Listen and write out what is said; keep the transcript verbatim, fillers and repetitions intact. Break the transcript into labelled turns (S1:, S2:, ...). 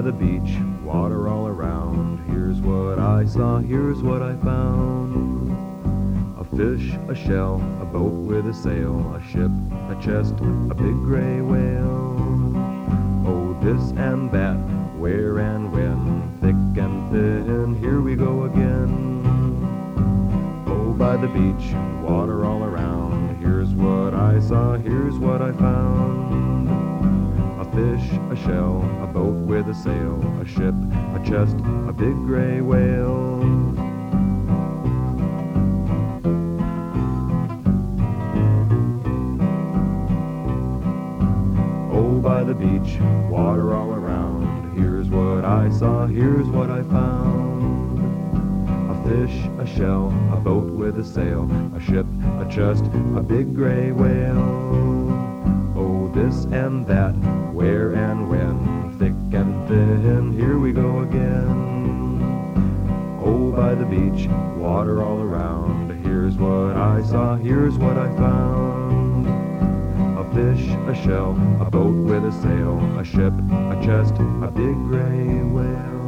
S1: by the beach, water all around. Here's what I saw, here's what I found. A fish, a shell, a boat with a sail, a ship, a chest, a big gray whale. Oh, this and that, where and when, thick and thin, here we go again. Oh, by the beach, water all around. Here's what I saw, here's what I found. A fish, a shell, a boat with a sail, a ship, a chest, a big gray whale. Oh, by the beach, water all around. Here's what I saw, here's what I found. A fish, a shell, a boat with a sail, a ship, a chest, a big gray whale. Oh, this and that, where and when, thick and thin, here we go again. Oh, by the beach, water all around. Here's what I saw, here's what I found. A fish, a shell, a boat with a sail, a ship, a chest, a big gray whale.